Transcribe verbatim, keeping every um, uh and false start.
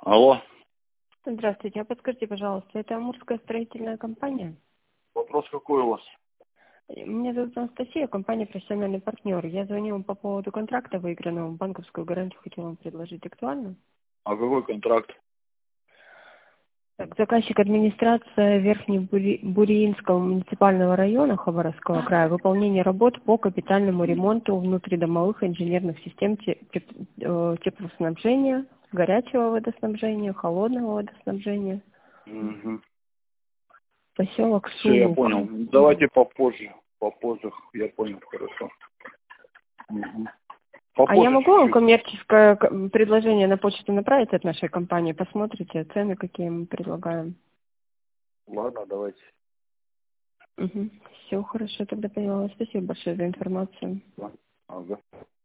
Алло. Здравствуйте, а подскажите, пожалуйста, это Амурская строительная компания? Вопрос какой у вас? Меня зовут Анастасия, компания «Профессиональный партнер». Я звоню вам по поводу контракта выигранного, банковскую гарантию хотела вам предложить. Актуально? А какой контракт? Так, заказчик администрация Верхнебуриинского муниципального района Хабаровского края. Выполнение работ по капитальному ремонту внутридомовых инженерных систем те- теп- э, теплоснабжения, горячего водоснабжения, холодного водоснабжения. Угу. Поселок Все, я Сулук. понял. Давайте попозже. Попозже. Я понял, хорошо. Угу. А я Попозже могу вам чуть-чуть. коммерческое к- предложение на почту направить от нашей компании? Посмотрите, цены, какие мы предлагаем. Ладно, давайте. Угу. Все хорошо, тогда поняла. Спасибо большое за информацию. Ага.